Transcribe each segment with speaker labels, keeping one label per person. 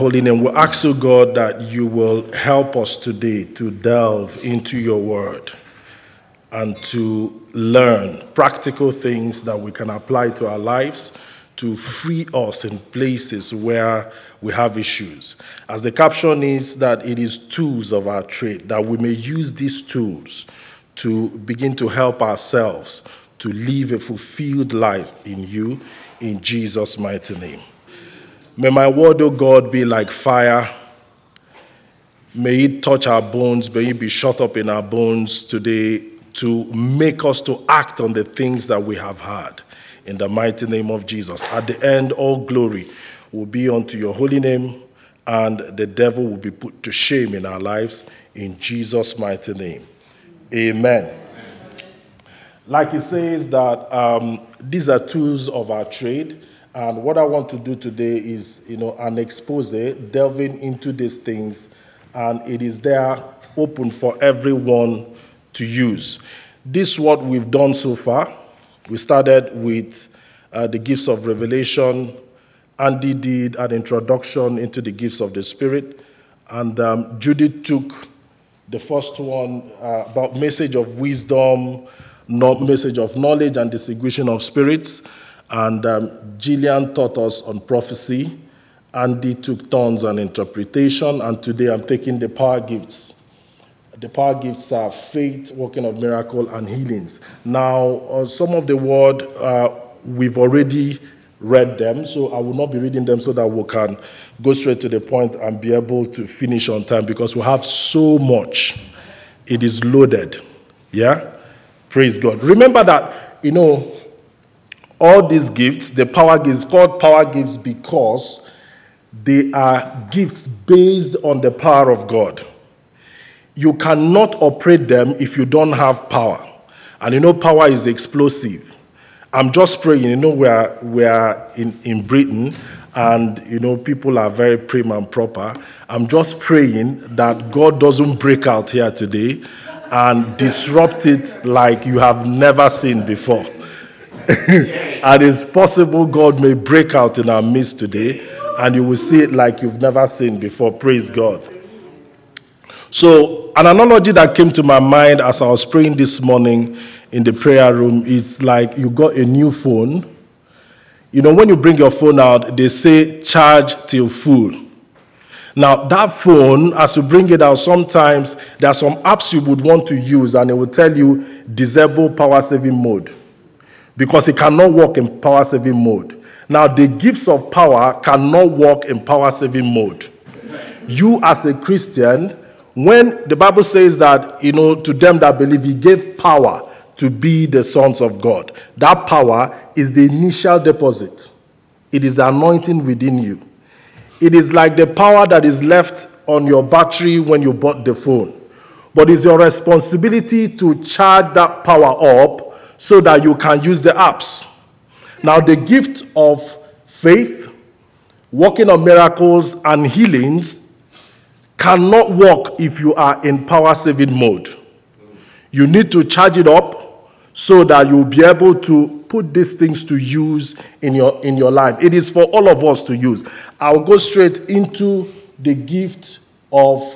Speaker 1: Holy name, we ask you, God, that you will help us today to delve into your word and to learn practical things that we can apply to our lives to free us in places where we have issues. As the caption is, that it is tools of our trade, that we may use these tools to begin to help ourselves to live a fulfilled life in you, in Jesus' mighty name. May my word, O God, be like fire. May it touch our bones. May it be shut up in our bones today to make us to act on the things that we have heard. In the mighty name of Jesus. At the end, all glory will be unto your holy name, and the devil will be put to shame in our lives. In Jesus' mighty name. Amen. Like it says that these are tools of our trade. And what I want to do today is, an expose, delving into these things, and it is there open for everyone to use. This is what we've done so far. We started with the gifts of revelation. Andy did an introduction into the gifts of the Spirit, and Judith took the first one about message of wisdom, message of knowledge and distinguishing of spirits. And Gillian taught us on prophecy. Andy took tongues and interpretation. And today I'm taking the power gifts. The power gifts are faith, working of miracle, and healings. Now, some of the word, we've already read them, so I will not be reading them so that we can go straight to the point and be able to finish on time, because we have so much. It is loaded. Yeah? Praise God. Remember that, all these gifts, the power gifts, called power gifts because they are gifts based on the power of God. You cannot operate them if you don't have power. And power is explosive. I'm just praying, we are in Britain, and people are very prim and proper. I'm just praying that God doesn't break out here today and disrupt it like you have never seen before. And it's possible God may break out in our midst today, and you will see it like you've never seen before. Praise God. So, an analogy that came to my mind as I was praying this morning in the prayer room, it's like you got a new phone. When you bring your phone out, they say charge till full. Now, that phone, as you bring it out, sometimes there are some apps you would want to use, and it will tell you disable power saving mode, because it cannot work in power saving mode. Now, the gifts of power cannot work in power saving mode. You, as a Christian, when the Bible says that, to them that believe, he gave power to be the sons of God. That power is the initial deposit. It is the anointing within you. It is like the power that is left on your battery when you bought the phone. But it's your responsibility to charge that power up so that you can use the apps. Now, the gift of faith, working on miracles, and healings cannot work if you are in power-saving mode. You need to charge it up so that you'll be able to put these things to use in your life. It is for all of us to use. I'll go straight into the gift of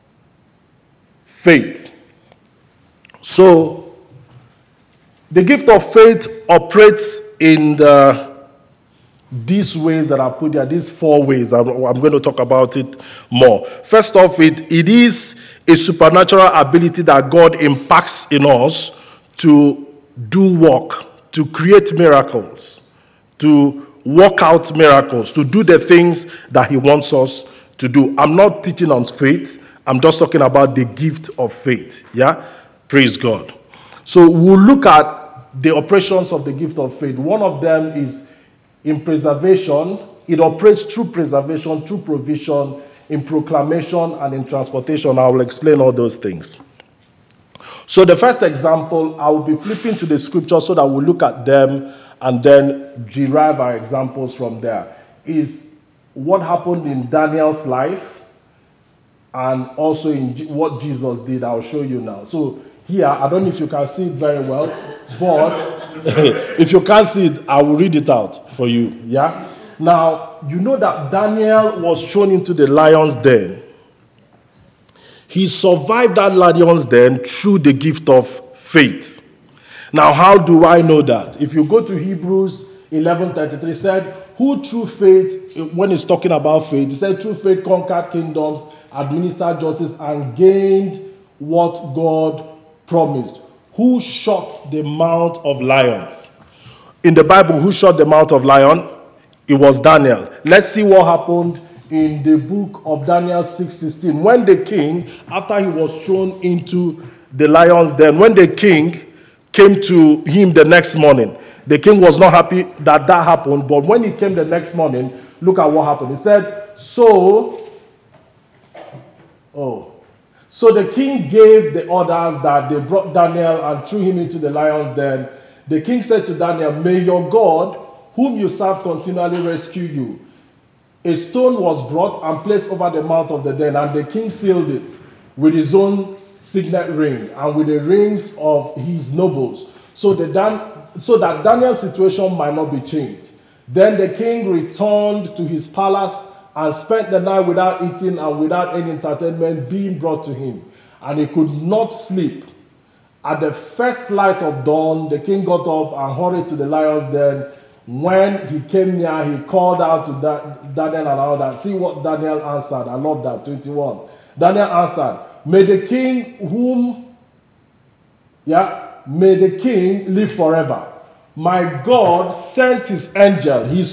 Speaker 1: faith. So, the gift of faith operates in these ways that I put there, these 4 ways. I'm going to talk about it more. First off, it is a supernatural ability that God impacts in us to do work, to create miracles, to work out miracles, to do the things that he wants us to do. I'm not teaching on faith. I'm just talking about the gift of faith. Yeah? Praise God. So we'll look at the operations of the gift of faith. One of them is in preservation. It operates through preservation, through provision, in proclamation, and in transportation. I will explain all those things. So the first example, I will be flipping to the scripture so that we'll look at them and then derive our examples from there, is what happened in Daniel's life and also in what Jesus did. I'll show you now. So here, I don't know if you can see it very well, but if you can't see it, I will read it out for you. Yeah? Now, you know that Daniel was thrown into the lion's den. He survived that lion's den through the gift of faith. Now, how do I know that? If you go to Hebrews 11:33, said, who through faith, when he's talking about faith, he said, through faith conquered kingdoms, administered justice, and gained what God promised. Who shut the mouth of lions? In the Bible, who shut the mouth of lion? It was Daniel. Let's see what happened in the book of Daniel 6:16. When the king, after he was thrown into the lion's den, when the king came to him the next morning, the king was not happy that happened, but when he came the next morning, look at what happened. He said, so the king gave the orders that they brought Daniel and threw him into the lion's den. The king said to Daniel, may your God, whom you serve, continually rescue you. A stone was brought and placed over the mouth of the den, and the king sealed it with his own signet ring and with the rings of his nobles, so that Daniel's situation might not be changed. Then the king returned to his palace and spent the night without eating and without any entertainment being brought to him, and he could not sleep. At the first light of dawn, the king got up and hurried to the lion's den. When he came near, he called out to Daniel and all that. See what Daniel answered. I love that. 21. Daniel answered, may the king live forever. My God sent his angel. He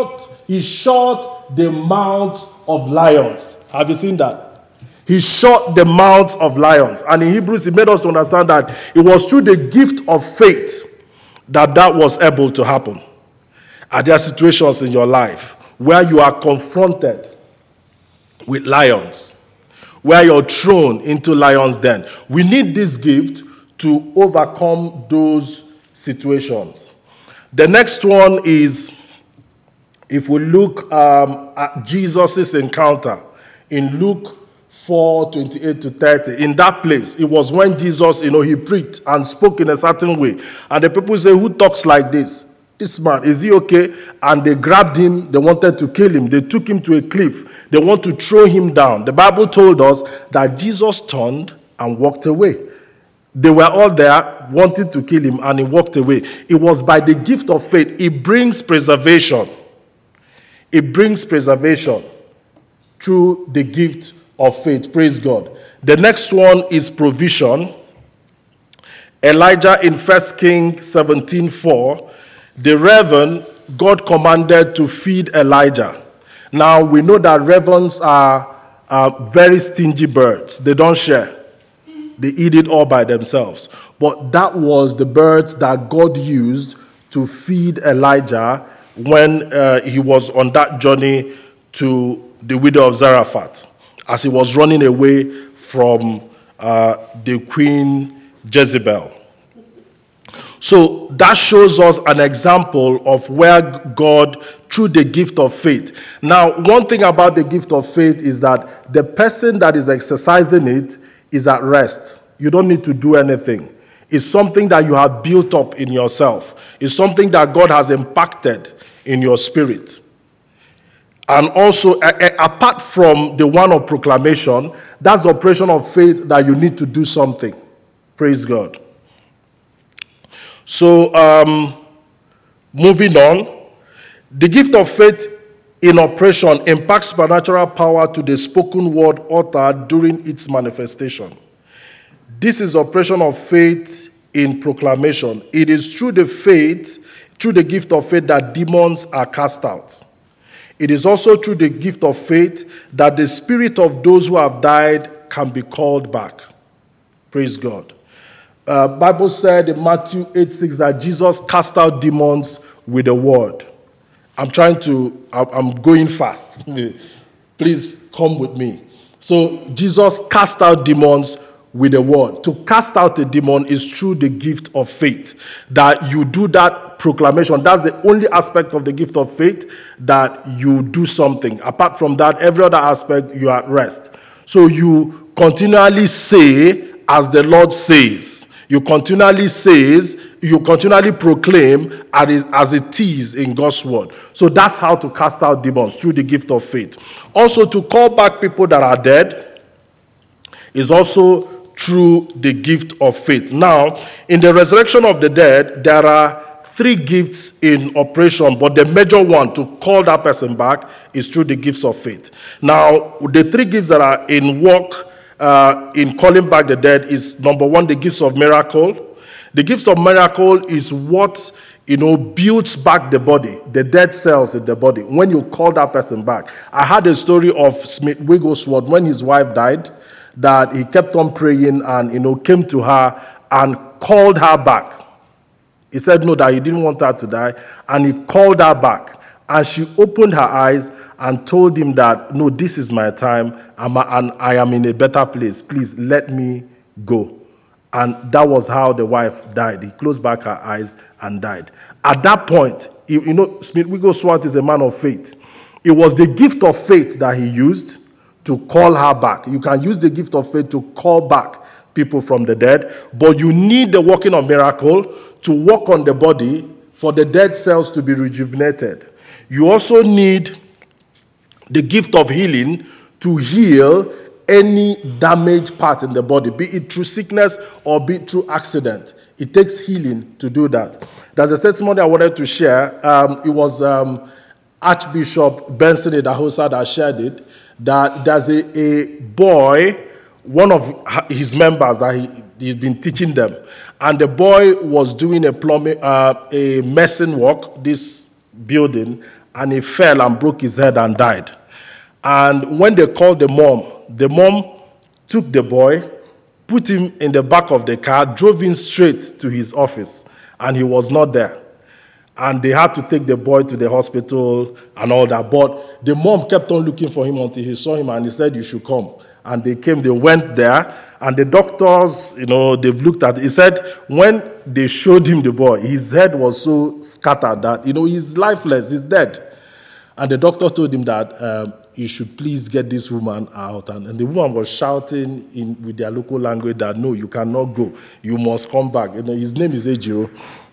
Speaker 1: shut the mouths of lions. Have you seen that? He shut the mouths of lions. And in Hebrews, he made us understand that it was through the gift of faith that was able to happen. Are there situations in your life where you are confronted with lions, where you're thrown into lion's den? We need this gift to overcome those situations. The next one is, if we look at Jesus' encounter in Luke 4:28-30, in that place, it was when Jesus, he preached and spoke in a certain way. And the people say, who talks like this? This man, is he okay? And they grabbed him. They wanted to kill him. They took him to a cliff. They want to throw him down. The Bible told us that Jesus turned and walked away. They were all there wanting to kill him, and he walked away. It was by the gift of faith. It brings preservation. It brings preservation through the gift of faith. Praise God. The next one is provision. Elijah in 1 Kings 17:4. The raven, God commanded to feed Elijah. Now, we know that ravens are very stingy birds. They don't share. They eat it all by themselves. But that was the birds that God used to feed Elijah when he was on that journey to the widow of Zarephath, as he was running away from the queen Jezebel. So that shows us an example of where God, through the gift of faith. Now, one thing about the gift of faith is that the person that is exercising it is at rest. You don't need to do anything. It's something that you have built up in yourself. It's something that God has impacted in your spirit. And also, apart from the one of proclamation, that's the operation of faith that you need to do something. Praise God. So, moving on, the gift of faith in operation impacts supernatural power to the spoken word uttered during its manifestation. This is operation of faith in proclamation. It is through the gift of faith that demons are cast out. It is also through the gift of faith that the spirit of those who have died can be called back. Praise God. Bible said in Matthew 8:6 that Jesus cast out demons with the word. I'm going fast. Please come with me. So Jesus cast out demons with the word. To cast out a demon is through the gift of faith. That you do that proclamation. That's the only aspect of the gift of faith that you do something. Apart from that, every other aspect, you are at rest. So you continually say as the Lord says. You continually say you continually proclaim as it is in God's word. So that's how to cast out demons, through the gift of faith. Also, to call back people that are dead is also through the gift of faith. Now, in the resurrection of the dead, there are 3 gifts in operation, but the major one to call that person back is through the gifts of faith. Now, the 3 gifts that are in work in calling back the dead is, number 1, the gifts of miracle. The gifts of miracle is what, builds back the body, the dead cells in the body, when you call that person back. I had a story of Smith Wigglesworth when his wife died, that he kept on praying and, came to her and called her back. He said no, that he didn't want her to die, and he called her back. And she opened her eyes and told him that, no, this is my time, and I am in a better place. Please let me go. And that was how the wife died. He closed back her eyes and died. At that point, Smith Wigglesworth is a man of faith. It was the gift of faith that he used to call her back. You can use the gift of faith to call back people from the dead, but you need the working of miracle to work on the body for the dead cells to be rejuvenated. You also need the gift of healing to heal any damaged part in the body, be it through sickness or be it through accident. It takes healing to do that. There's a testimony I wanted to share. It was Archbishop Benson Idahosa that shared it, that there's a boy, one of his members, that he's been teaching them. And the boy was doing a mason work, this building, and he fell and broke his head and died. And when they called the mom took the boy, put him in the back of the car, drove him straight to his office, and he was not there. And they had to take the boy to the hospital and all that. But the mom kept on looking for him until he saw him, and he said, you should come. And they came, they went there, and the doctors, they've looked at it. He said when they showed him the boy, his head was so scattered that, he's lifeless, he's dead. And the doctor told him that you should please get this woman out. And the woman was shouting with their local language that, no, you cannot go. You must come back. His name is Ejiro.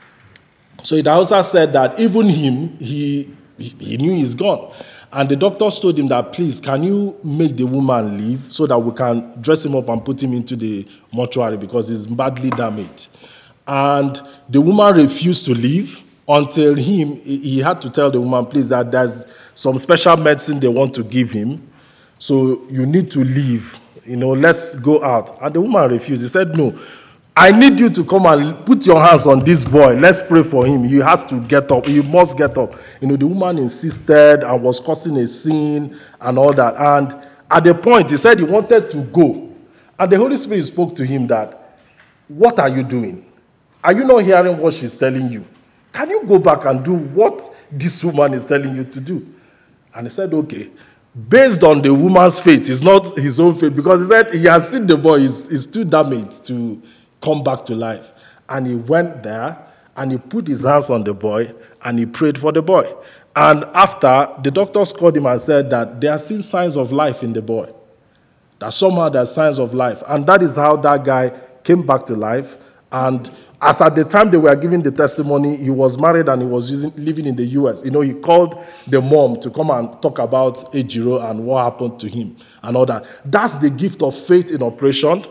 Speaker 1: So it also said that even him, he knew he's gone. And the doctors told him that, please, can you make the woman leave so that we can dress him up and put him into the mortuary because he's badly damaged. And the woman refused to leave until he had to tell the woman, please, that there's some special medicine they want to give him. So you need to leave. Let's go out. And the woman refused. He said, no, I need you to come and put your hands on this boy. Let's pray for him. He has to get up. He must get up. The woman insisted and was causing a scene and all that. And at the point, he said he wanted to go. And the Holy Spirit spoke to him that, what are you doing? Are you not hearing what she's telling you? Can you go back and do what this woman is telling you to do? And he said, okay. Based on the woman's faith, it's not his own faith, because he said he has seen the boy, he's too damaged to come back to life. And he went there and he put his hands on the boy and he prayed for the boy. And after, the doctors called him and said that they are seeing signs of life in the boy. That somehow there are signs of life. And that is how that guy came back to life. And as at the time they were giving the testimony, he was married and he was living in the U.S. He called the mom to come and talk about Ejiro and what happened to him and all that. That's the gift of faith in operation.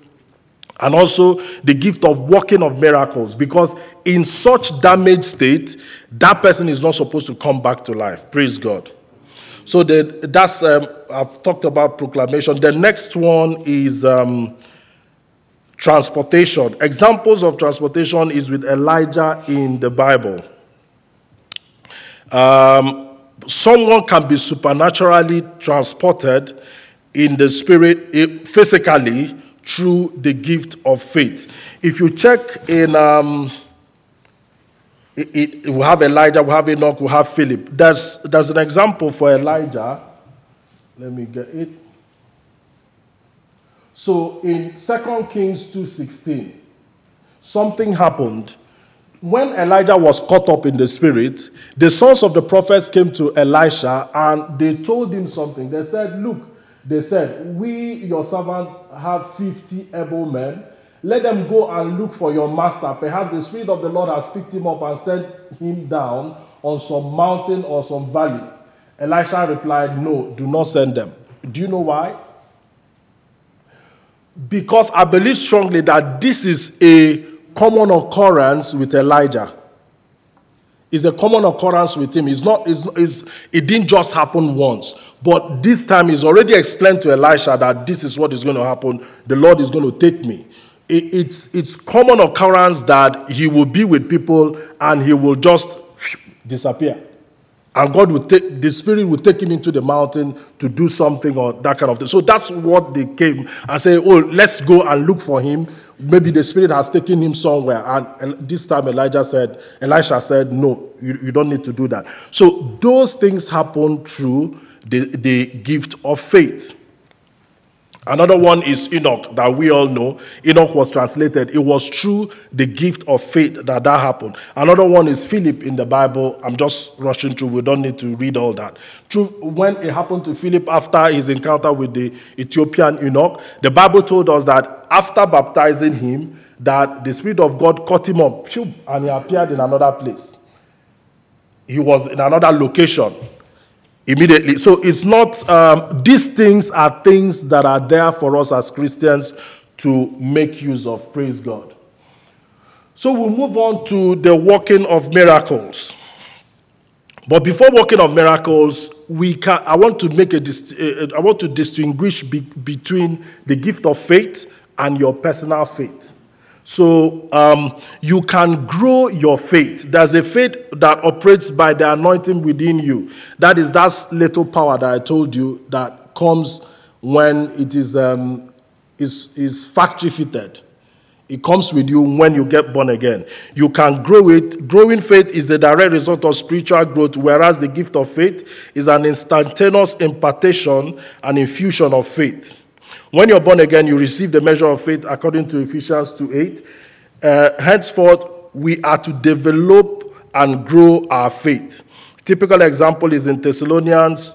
Speaker 1: And also the gift of working of miracles, because in such damaged state, that person is not supposed to come back to life. Praise God. So that's I've talked about proclamation. The next one is transportation. Examples of transportation is with Elijah in the Bible. Someone can be supernaturally transported in the spirit, physically, through the gift of faith. If you check in, we have Elijah, we have Enoch, we have Philip. There's an example for Elijah. Let me get it. So in 2 Kings 2:16, something happened. When Elijah was caught up in the spirit, the sons of the prophets came to Elisha and they told him something. They said, look, we, your servants, have 50 able men, Let them go and look for your master. Perhaps the Spirit of the Lord has picked him up and sent him down on some mountain or some valley. Elisha replied, no, do not send them. Do you know why? Because I believe strongly that this is a common occurrence with Elijah. It's a common occurrence with him. It didn't just happen once. But this time he's already explained to Elisha that this is what is going to happen. The Lord is going to take me. It's common occurrence that he will be with people and he will just disappear. And the Spirit will take him into the mountain to do something or that kind of thing. So that's what they came and say, oh, let's go and look for him. Maybe the Spirit has taken him somewhere. And this time Elisha said, no, you don't need to do that. So those things happen through the gift of faith. Another one is Enoch, that we all know. Enoch was translated. It was through the gift of faith that happened. Another one is Philip in the Bible. I'm just rushing through. We don't need to read all that. When it happened to Philip after his encounter with the Ethiopian eunuch, the Bible told us that after baptizing him, that the Spirit of God caught him up, and he appeared in another place. He was in another location immediately. So it's not, these things are things that are there for us as Christians to make use of. Praise God. So we'll move on to the working of miracles. But before working of miracles, I want to distinguish between the gift of faith and your personal faith. So you can grow your faith. There's a faith that operates by the anointing within you. That is that little power that I told you that comes when it is factory fitted. It comes with you when you get born again. You can grow it. Growing faith is a direct result of spiritual growth, whereas the gift of faith is an instantaneous impartation and infusion of faith. When you're born again, you receive the measure of faith according to Ephesians 2:8. Henceforth, we are to develop and grow our faith. Typical example is in 2 Thessalonians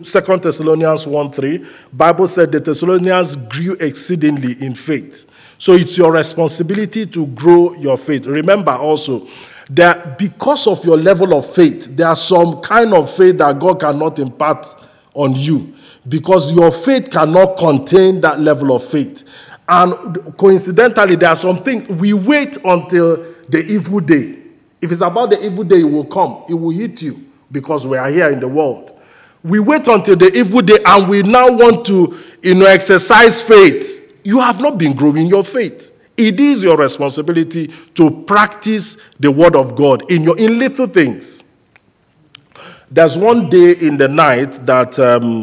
Speaker 1: 1:3. Bible said the Thessalonians grew exceedingly in faith. So it's your responsibility to grow your faith. Remember also that because of your level of faith, there are some kind of faith that God cannot impart on you, because your faith cannot contain that level of faith. And coincidentally, there are some things we wait until the evil day. If it's about the evil day, it will come. It will hit you because we are here in the world. We wait until the evil day and we now want to, exercise faith. You have not been growing your faith. It is your responsibility to practice the word of God in little things. There's one day in the night that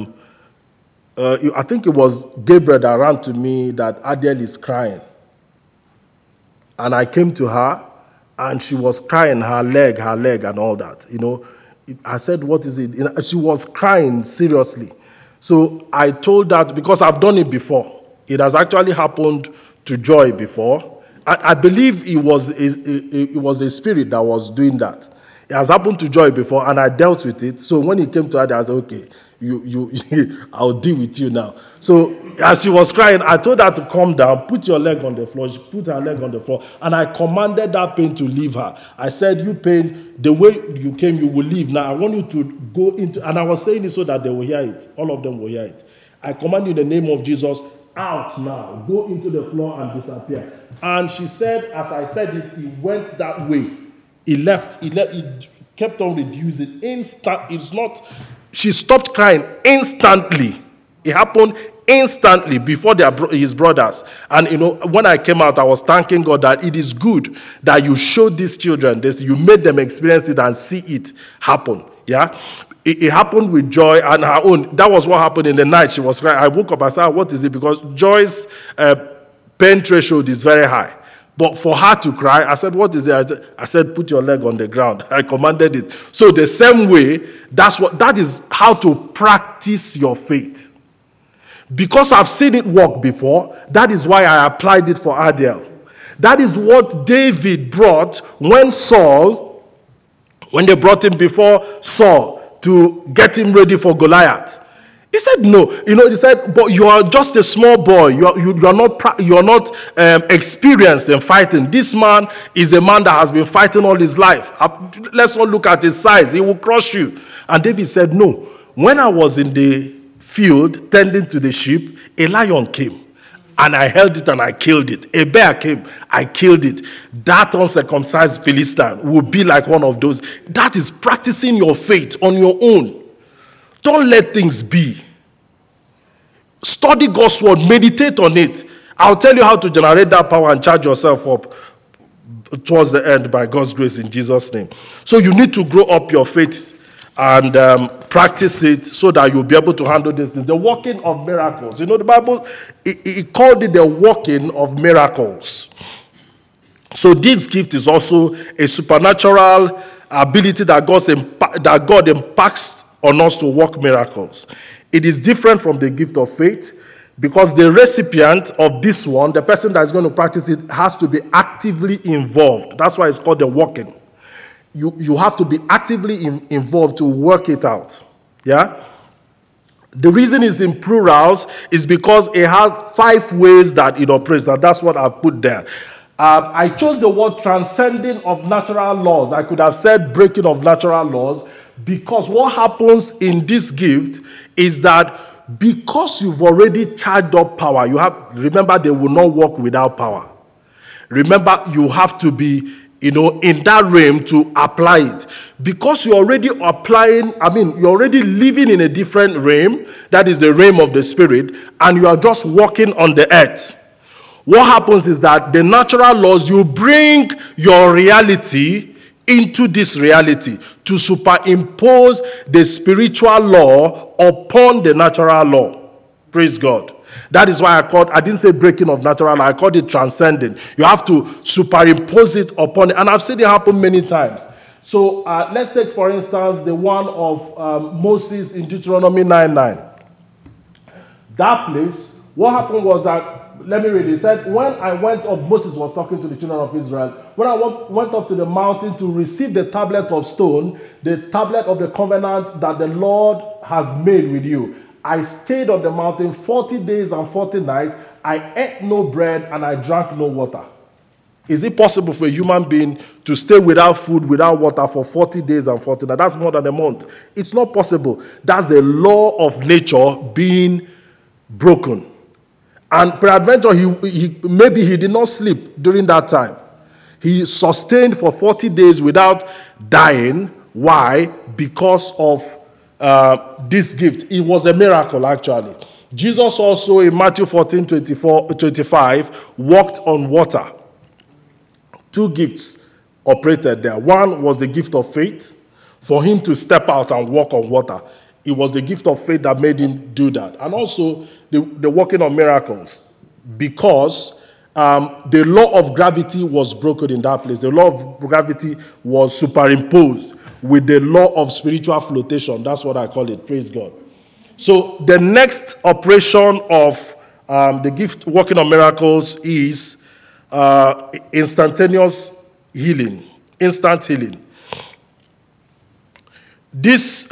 Speaker 1: I think it was Gabriel that ran to me that Adele is crying. And I came to her and she was crying, her leg and all that. I said, what is it? She was crying seriously. So I told her, because I've done it before. It has actually happened to Joy before. I believe it was a spirit that was doing that. It has happened to Joy before, and I dealt with it. So when it came to her, I said, okay, I'll deal with you now. So as she was crying, I told her to calm down, put your leg on the floor. She put her leg on the floor, and I commanded that pain to leave her. I said, you pain, the way you came, you will leave. Now I want you to go into, and I was saying it so that they will hear it. All of them will hear it. I command you in the name of Jesus, out now, go into the floor and disappear. And she said, as I said it, it went that way. It left, it kept on reducing. She stopped crying instantly. It happened instantly before his brothers. And when I came out, I was thanking God that it is good that you showed these children this, you made them experience it and see it happen. Yeah? It happened with Joy and her own. That was what happened in the night. She was crying. I woke up and said, what is it? Because Joy's pain threshold is very high. But for her to cry, I said, what is it? I said, put your leg on the ground. I commanded it. So the same way, that is how to practice your faith. Because I've seen it work before, that is why I applied it for Adele. That is what David brought when they brought him before Saul to get him ready for Goliath. He said, no. He said, but you are just a small boy. You are not experienced in fighting. This man is a man that has been fighting all his life. Let's not look at his size. He will crush you. And David said, no. When I was in the field tending to the sheep, a lion came. And I held it and I killed it. A bear came, I killed it. That uncircumcised Philistine will be like one of those. That is practicing your faith on your own. Don't let things be. Study God's word, meditate on it. I'll tell you how to generate that power and charge yourself up towards the end by God's grace in Jesus' name. So you need to grow up your faith and practice it so that you'll be able to handle these things. The working of miracles. The Bible, it called it the working of miracles. So this gift is also a supernatural ability that God impacts on us to work miracles. It is different from the gift of faith because the recipient of this one, the person that is going to practice it, has to be actively involved. That's why it's called the working. You have to be actively involved to work it out. Yeah? The reason it's in plurals is because it has 5 ways that it operates, and that's what I've put there. I chose the word transcending of natural laws. I could have said breaking of natural laws, because what happens in this gift is that because you've already charged up power, remember, they will not work without power. Remember, you have to be in that realm to apply it. Because you're already you're already living in a different realm, that is the realm of the spirit, and you are just walking on the earth. What happens is that the natural laws, you bring your reality into this reality to superimpose the spiritual law upon the natural law. Praise God. That is why I didn't say breaking of natural law, I called it transcending. You have to superimpose it upon it. And I've seen it happen many times. So let's take, for instance, the one of Moses in Deuteronomy 9:9. That place, what happened was that, let me read it. It said, when I went up, Moses was talking to the children of Israel. When I went up to the mountain to receive the tablet of stone, the tablet of the covenant that the Lord has made with you, I stayed on the mountain 40 days and 40 nights. I ate no bread and I drank no water. Is it possible for a human being to stay without food, without water for 40 days and 40 nights? That's more than a month. It's not possible. That's the law of nature being broken. And peradventure, maybe he did not sleep during that time. He sustained for 40 days without dying. Why? Because of this gift. It was a miracle, actually. Jesus also in Matthew 14:25 walked on water. 2 gifts operated there. One was the gift of faith, for him to step out and walk on water. It was the gift of faith that made him do that. And also the working of miracles, because the law of gravity was broken in that place. The law of gravity was superimposed with the law of spiritual flotation. That's what I call it. Praise God. So the next operation of the gift working on miracles is instantaneous healing. Instant healing. This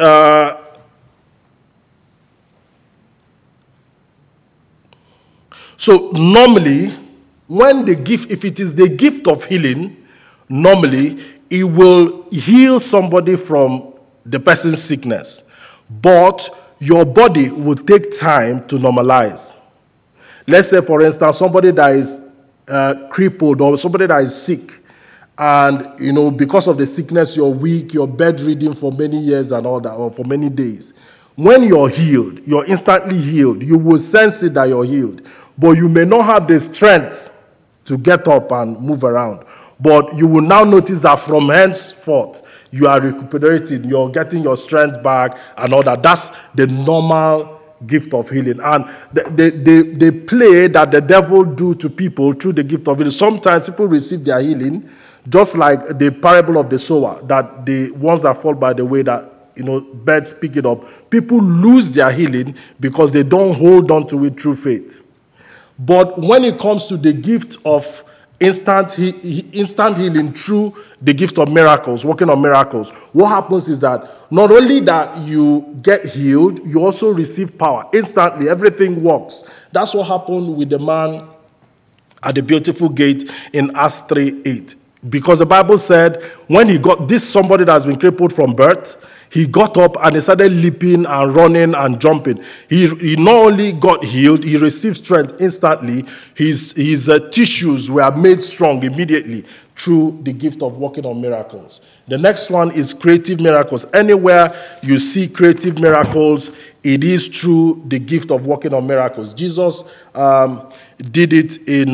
Speaker 1: so normally, when the gift, if it is the gift of healing, normally it will heal somebody from the person's sickness. But your body will take time to normalize. Let's say, for instance, somebody that is crippled or somebody that is sick, and because of the sickness, you're weak, you're bedridden for many years and all that, or for many days. When you're healed, you're instantly healed. You will sense it that you're healed. But you may not have the strength to get up and move around. But you will now notice that from henceforth, you are recuperating, you're getting your strength back and all that. That's the normal gift of healing. And the play that the devil do to people through the gift of healing, sometimes people receive their healing, just like the parable of the sower, that the ones that fall by the way, that birds pick it up. People lose their healing because they don't hold on to it through faith. But when it comes to the gift of instant healing through the gift of miracles, working on miracles. What happens is that not only that you get healed, you also receive power. Instantly, everything works. That's what happened with the man at the beautiful gate in Acts 3:8. Because the Bible said when he got this, somebody that has been crippled from birth, he got up and he started leaping and running and jumping. He not only got healed, he received strength instantly. His tissues were made strong immediately through the gift of working on miracles. The next one is creative miracles. Anywhere you see creative miracles, it is through the gift of working on miracles. Jesus did it in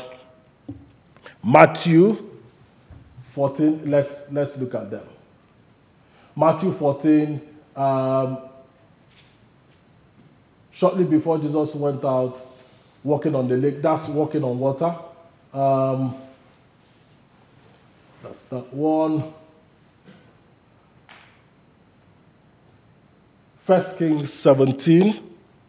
Speaker 1: Matthew 14. Let's look at them. Matthew 14, shortly before Jesus went out walking on the lake, that's walking on water. That's that one. 1 Kings 17,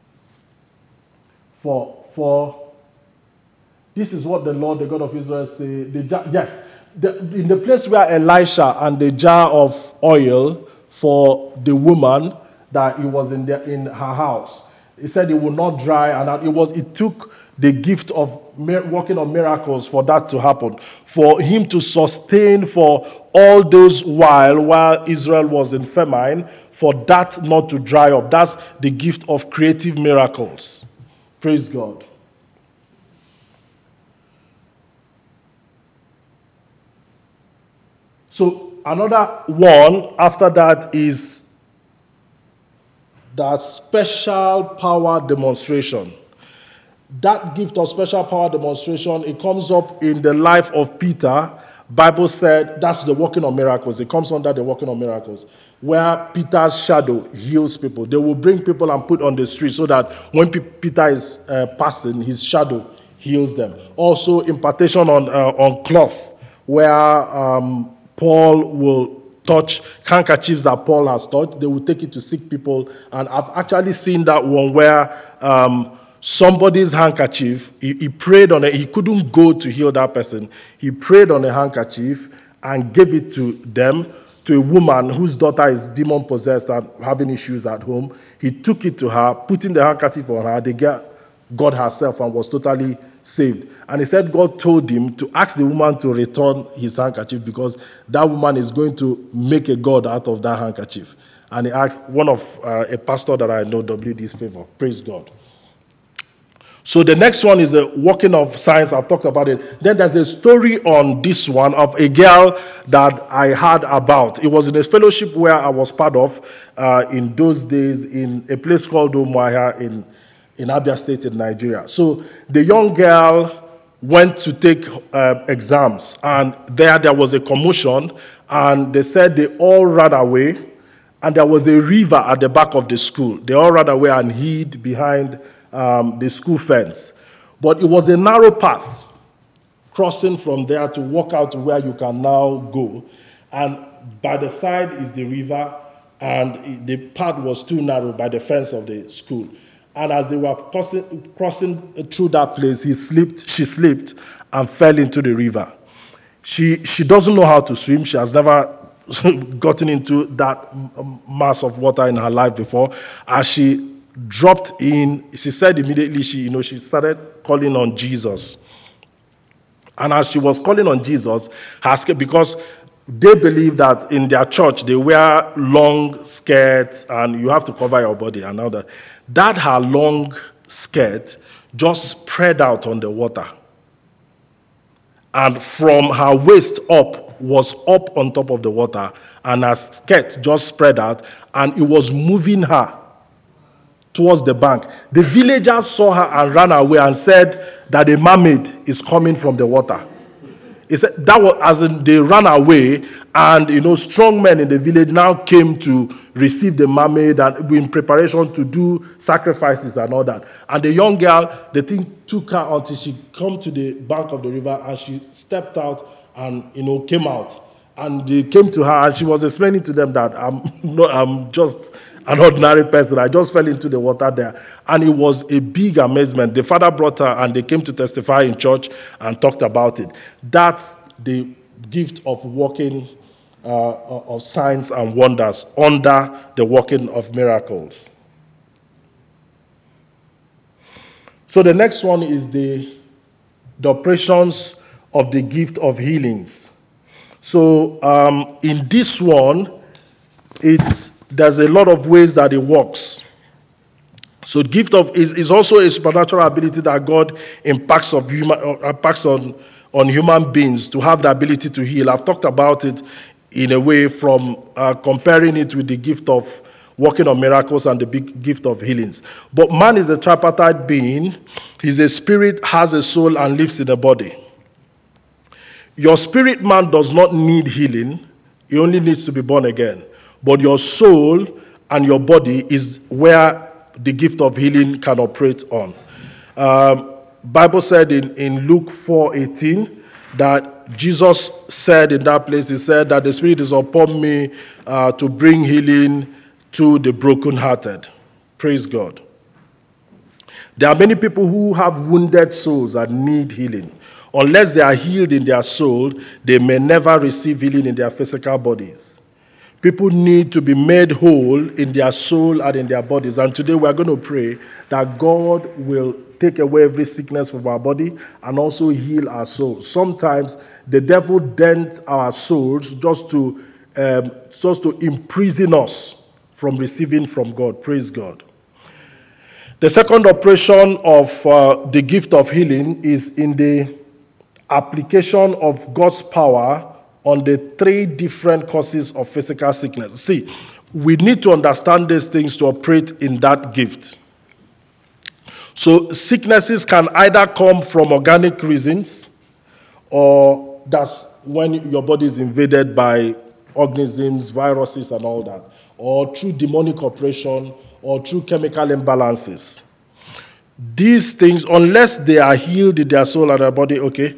Speaker 1: for this is what the Lord, the God of Israel, say. In the place where Elisha and the jar of oil for the woman that it was in her house, he said it would not dry, and it took the gift of working on miracles for that to happen, for him to sustain for all those while Israel was in famine, for that not to dry up. That's the gift of creative miracles. Praise God. So another one after that is that special power demonstration. That gift of special power demonstration, it comes up in the life of Peter. Bible said that's the working of miracles. It comes under the working of miracles, where Peter's shadow heals people. They will bring people and put on the street so that when Peter is passing, his shadow heals them. Also, impartation on cloth, where Paul will touch handkerchiefs that Paul has touched. They will take it to sick people. And I've actually seen that one where somebody's handkerchief, he prayed on it. He couldn't go to heal that person. He prayed on a handkerchief and gave it to them, to a woman whose daughter is demon-possessed and having issues at home. He took it to her, putting the handkerchief on her. They got herself and was totally saved. And he said God told him to ask the woman to return his handkerchief because that woman is going to make a god out of that handkerchief. And he asked one of a pastor that I know, WD's favor. Praise God. So the next one is the working of signs. I've talked about it. Then there's a story on this one of a girl that I heard about. It was in a fellowship where I was part of in those days in a place called Umuahia in Abia State in Nigeria. So the young girl went to take exams, and there was a commotion, and they said they all ran away, and there was a river at the back of the school. They all ran away and hid behind the school fence. But it was a narrow path crossing from there to walk out to where you can now go. And by the side is the river, and the path was too narrow by the fence of the school. And as they were crossing through that place, she slipped and fell into the river. She doesn't know how to swim. She has never gotten into that mass of water in her life before. As she dropped in, she said immediately she started calling on Jesus. And as she was calling on Jesus, because they believe that in their church they wear long skirts and you have to cover your body and all that. That her long skirt just spread out on the water. And from her waist up was up on top of the water, and her skirt just spread out, and it was moving her towards the bank. The villagers saw her and ran away and said that a mermaid is coming from the water. He said that was as in they ran away, and strong men in the village now came to receive the mermaid and in preparation to do sacrifices and all that. And the young girl, the thing took her until she came to the bank of the river, and she stepped out and came out. And they came to her, and she was explaining to them that an ordinary person. I just fell into the water there. And it was a big amazement. The father brought her and they came to testify in church and talked about it. That's the gift of working of signs and wonders under the working of miracles. So the next one is the operations of the gift of healings. So in this one, there's a lot of ways that it works. So gift of is also a supernatural ability that God impacts on human beings to have the ability to heal. I've talked about it in a way from comparing it with the gift of working on miracles and the big gift of healings. But man is a tripartite being. He's a spirit, has a soul, and lives in a body. Your spirit man does not need healing. He only needs to be born again. But your soul and your body is where the gift of healing can operate on. Bible said in Luke 4:18 that Jesus said in that place, he said that the Spirit is upon me to bring healing to the brokenhearted. Praise God. There are many people who have wounded souls and need healing. Unless they are healed in their soul, they may never receive healing in their physical bodies. People need to be made whole in their soul and in their bodies. And today we are going to pray that God will take away every sickness from our body and also heal our souls. Sometimes the devil dents our souls just to imprison us from receiving from God. Praise God. The second operation of the gift of healing is in the application of God's power on the three different causes of physical sickness. See, we need to understand these things to operate in that gift. So sicknesses can either come from organic reasons, or that's when your body is invaded by organisms, viruses, and all that, or through demonic operation, or through chemical imbalances. These things, unless they are healed in their soul and their body, okay,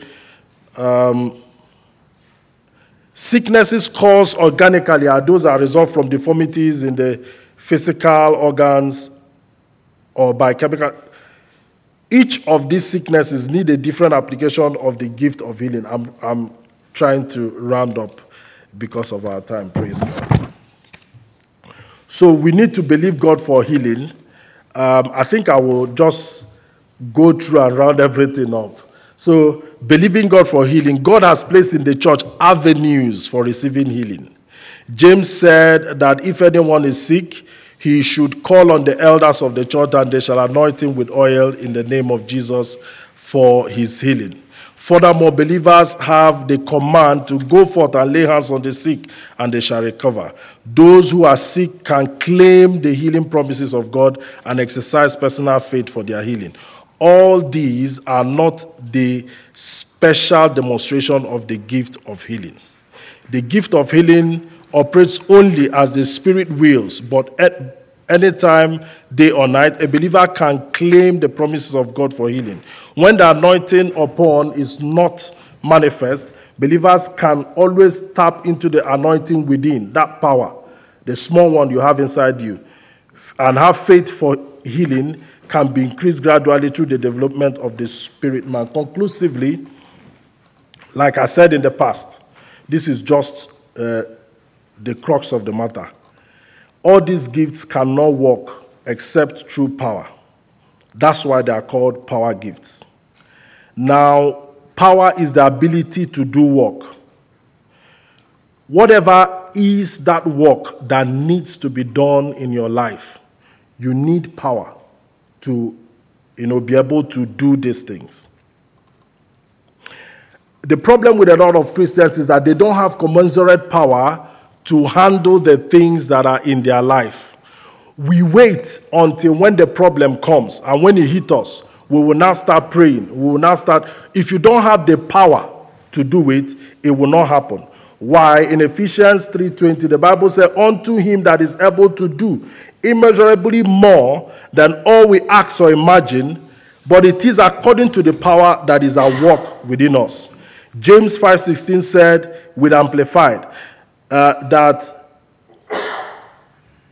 Speaker 1: sicknesses caused organically are those that are result from deformities in the physical organs or by chemical. Each of these sicknesses need a different application of the gift of healing. I'm trying to round up because of our time. Praise God. So we need to believe God for healing. I think I will just go through and round everything up. So, believing God for healing, God has placed in the church avenues for receiving healing. James said that if anyone is sick, he should call on the elders of the church and they shall anoint him with oil in the name of Jesus for his healing. Furthermore, believers have the command to go forth and lay hands on the sick and they shall recover. Those who are sick can claim the healing promises of God and exercise personal faith for their healing. All these are not the special demonstration of the gift of healing. The gift of healing operates only as the Spirit wills, but at any time, day or night, a believer can claim the promises of God for healing. When the anointing upon is not manifest, believers can always tap into the anointing within, that power, the small one you have inside you, and have faith for healing can be increased gradually through the development of the spirit man. Conclusively, like I said in the past, this is just the crux of the matter. All these gifts cannot work except through power. That's why they are called power gifts. Now, power is the ability to do work. Whatever is that work that needs to be done in your life, you need power to, be able to do these things. The problem with a lot of Christians is that they don't have commensurate power to handle the things that are in their life. We wait until when the problem comes, and when it hits us, we will now start praying. We will now start. If you don't have the power to do it, it will not happen. Why? In Ephesians 3:20, the Bible says, unto him that is able to do immeasurably more than all we ask or imagine, but it is according to the power that is at work within us. James 5:16 said, with Amplified, that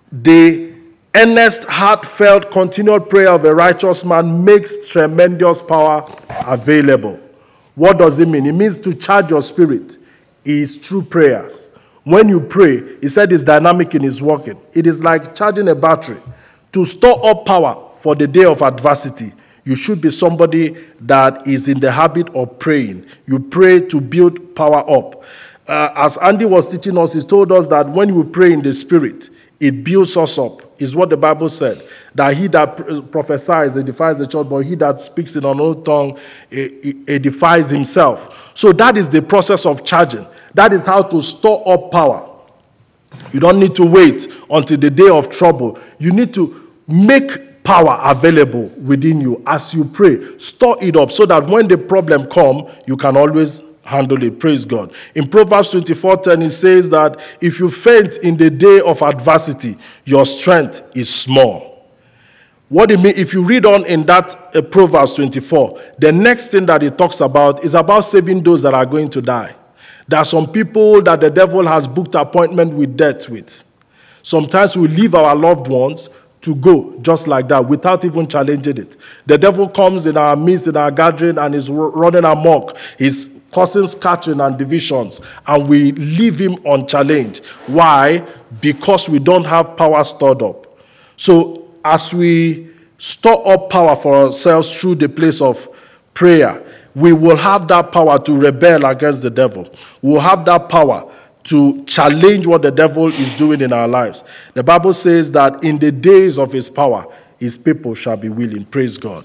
Speaker 1: The earnest, heartfelt, continual prayer of a righteous man makes tremendous power available. What does it mean? It means to charge your spirit is through prayers. When you pray, he said it's dynamic in his working. It is like charging a battery. To store up power for the day of adversity, you should be somebody that is in the habit of praying. You pray to build power up. As Andy was teaching us, he told us that when we pray in the spirit, it builds us up, is what the Bible said. That he that prophesies edifies the church, but he that speaks in an unknown tongue edifies himself. So that is the process of charging. That is how to store up power. You don't need to wait until the day of trouble. You need to make power available within you as you pray. Store it up so that when the problem comes, you can always handle it. Praise God. In Proverbs 24:10, it says that if you faint in the day of adversity, your strength is small. What do you mean? If you read on in that Proverbs 24, the next thing that it talks about is about saving those that are going to die. There are some people that the devil has booked appointment with death with. Sometimes we leave our loved ones to go just like that without even challenging it. The devil comes in our midst, in our gathering, and is running amok. He's causing scattering and divisions, and we leave him unchallenged. Why? Because we don't have power stored up. So as we store up power for ourselves through the place of prayer, we will have that power to rebel against the devil. We will have that power to challenge what the devil is doing in our lives. The Bible says that in the days of his power, his people shall be willing. Praise God.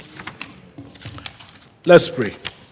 Speaker 1: Let's pray.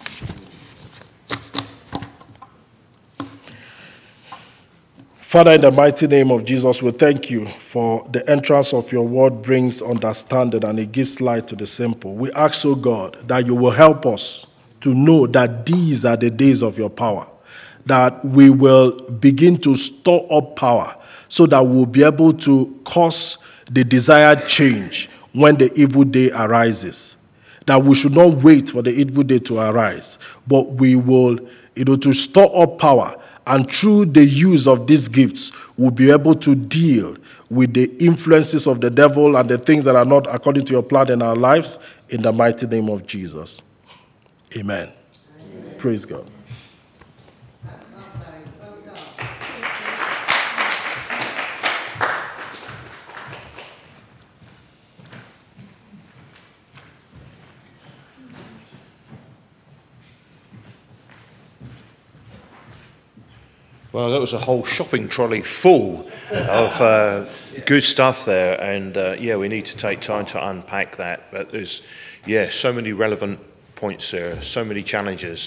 Speaker 1: Father, in the mighty name of Jesus, we thank you for the entrance of your word brings understanding and it gives light to the simple. We ask, O God, that you will help us to know that these are the days of your power, that we will begin to store up power so that we'll be able to cause the desired change when the evil day arises. That we should not wait for the evil day to arise, but we will, to store up power. And through the use of these gifts, we'll be able to deal with the influences of the devil and the things that are not according to your plan in our lives, in the mighty name of Jesus. Amen. Amen. Praise God.
Speaker 2: Well, that was a whole shopping trolley full of good stuff there, and we need to take time to unpack that. But there's, so many relevant points there, so many challenges